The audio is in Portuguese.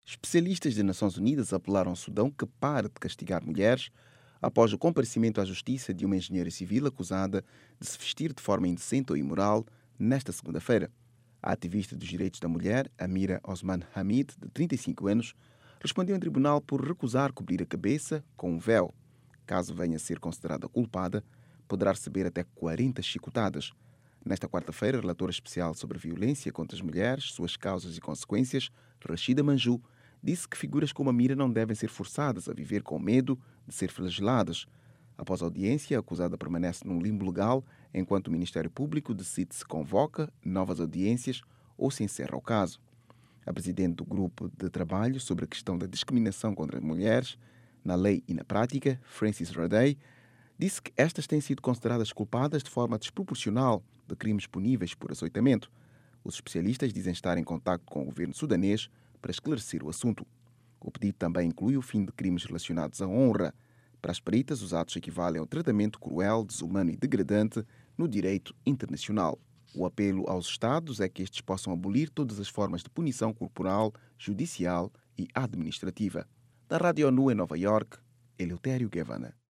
Especialistas das Nações Unidas apelaram ao Sudão que pare de castigar mulheres após o comparecimento à justiça de uma engenheira civil acusada de se vestir de forma indecente ou imoral nesta segunda-feira. A ativista dos direitos da mulher, Amira Osman Hamid, de 35 anos, respondeu em tribunal por recusar cobrir a cabeça com um véu. Caso venha a ser considerada culpada, poderá receber até 40 chicotadas. Nesta quarta-feira, a relatora especial sobre a violência contra as mulheres, suas causas e consequências, Rashida Manjoo, disse que figuras como a Mira não devem ser forçadas a viver com medo de ser flageladas. Após a audiência, a acusada permanece num limbo legal enquanto o Ministério Público decide se convoca novas audiências ou se encerra o caso. A presidente do Grupo de Trabalho sobre a questão da discriminação contra as mulheres, na lei e na prática, Frances Radey, disse que estas têm sido consideradas culpadas de forma desproporcional de crimes puníveis por açoitamento. Os especialistas dizem estar em contato com o governo sudanês para esclarecer o assunto. O pedido também inclui o fim de crimes relacionados à honra. Para as peritas, os atos equivalem ao tratamento cruel, desumano e degradante no direito internacional. O apelo aos Estados é que estes possam abolir todas as formas de punição corporal, judicial e administrativa. Da Rádio ONU em Nova York, Eleutério Guevara.